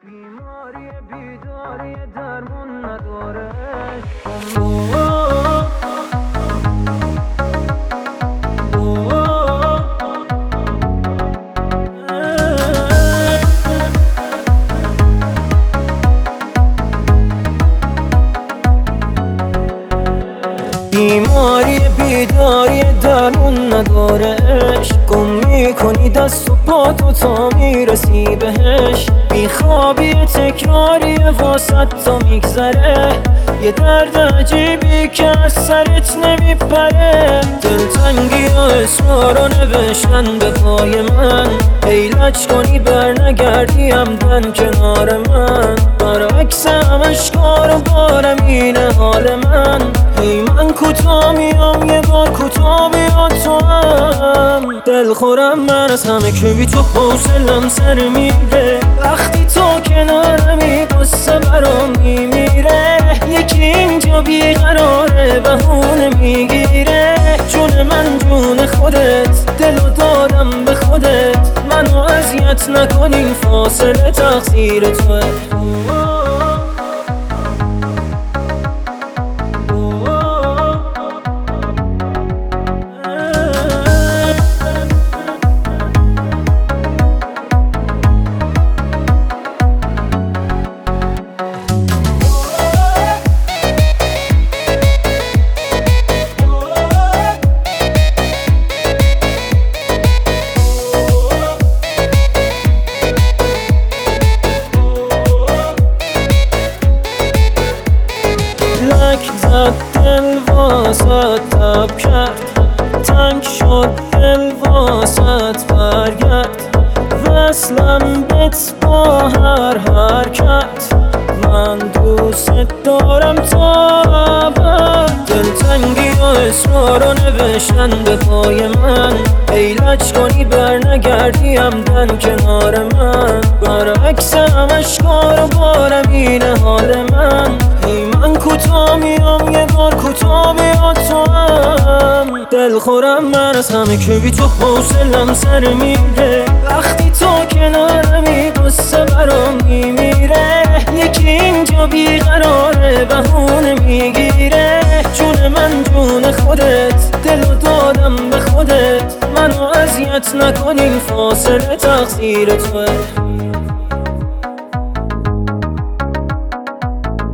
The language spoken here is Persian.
بیماری بیداری درمون نداره. بیماری بیداری درمون نداره. گم میکنی دست و پا تو تا میرسی بهش. بیخوابی تکراری واسط تا میگذره. یه درد عجیبی که از سرت نمیپره. دلتنگی و اسمارو نوشتن به پای من. ایلج کنی برنگردی همدن کنار من. برعکس همش کار و بارم اینه حال من. ای من کوتا میام یه بار کوتا بیا تو هم. دلخورم من از همه که بی تو حوصلم سر میره. وقتی تو کنارمی قصه برام میمیره. یکی اینجا بیقراره بهونه میگیره. جون من جون خودت دلو دادم به خودت. منو اذیت نکنی فاصله تقصیر توه. لک زد دل واسط تب کرد. تنگ شد دل واسط برگرد. وصلم بت با هر حرکت. من دوست دارم تا ابد. دلتنگی و اصرارو نوشتن به پای من. ایلج کنی برنگردی همدن کنار من. برعکس همش کار و بارم اینه حال من. ای من کوتا میام یه بار کوتا بیا تو هم. دلخورم من از همه که بی تو حوصلم سر میره. وقتی تو کنارمی قصه برام میمیره. یکی اینجا بیقراره بهونه میگیره. جون من جون خودت دلو دادم به خودت. منو اذیت نکنی فاصله تقصیر توه.